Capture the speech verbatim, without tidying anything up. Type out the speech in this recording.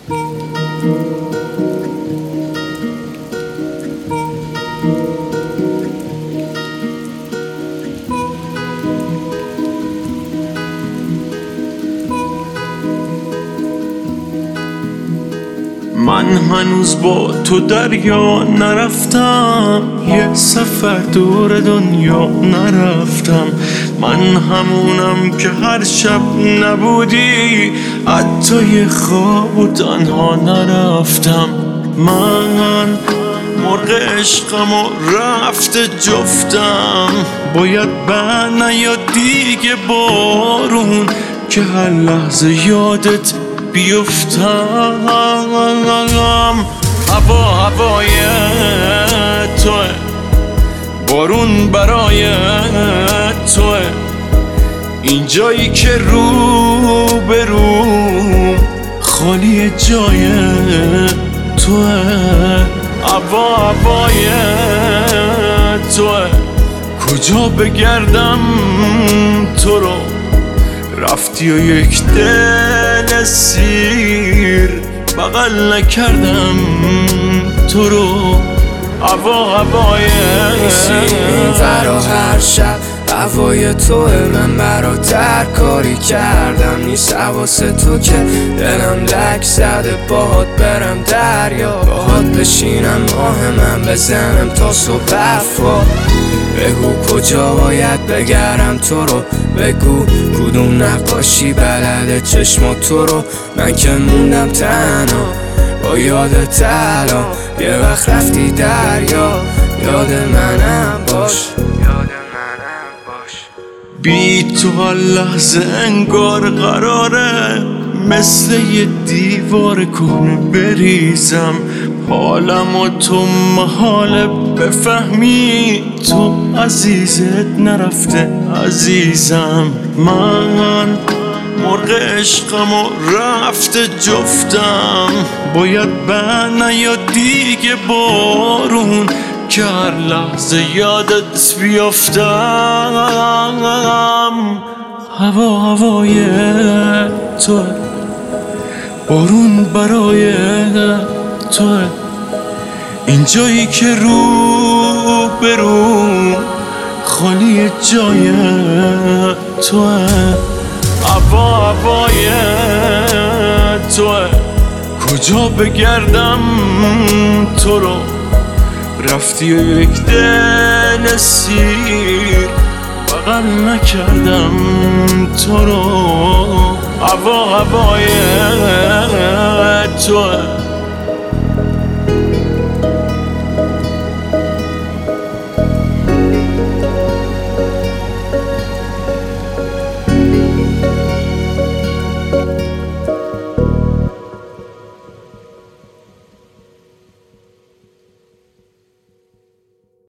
من هنوز با تو دریا نرفتم، یه سفر دور دنیا نرفتم. من همونم که هر شب نبودی حتی یه خواب و تنها نرفتم. من مرغ عشقم و رفته جفتم، باید بر نیاد دیگه بارون که هر لحظه یادت بیفتم. هوا هوای توه، بارون برای توه، این جایی که رو به رو خالی جای توه. هوا هوای توه، کجا بگردم تو رو، رفتی و یک دل سیر بغل نکردم تو رو. هوا هوای این فرا هر شب هوای توه، من برات هر کاری کردم نیست حواس تو که دلم لک زده باهات برم دریا، باهات بشینم ماه من بزنم تا صبح حرفا. بگو کجا باید بگرم تو رو، بگو کدوم نقاشی بلده چشم تو رو. من که موندم تنها با یادت الان، یه وقت رفتی دریا یاد منم باش. بی تو هر لحظه انگار قراره مثل یه دیوار کهنه بریزم. حالم و تو محاله بفهمی، تو عزیزت نرفته عزیزم. من مرغ عشقم و رفته جفتم، باید بر نیاد دیگه بارون که هر لحظه یادت بیافتم. هوا هوای توه، بارون برای توه، این جایی که رو به رو خالی جای توه. هوا هوای توه، کجا بگردم تو رو، رفتی و یک دل سیر بغل نکردم تو رو. هوا هوای توه.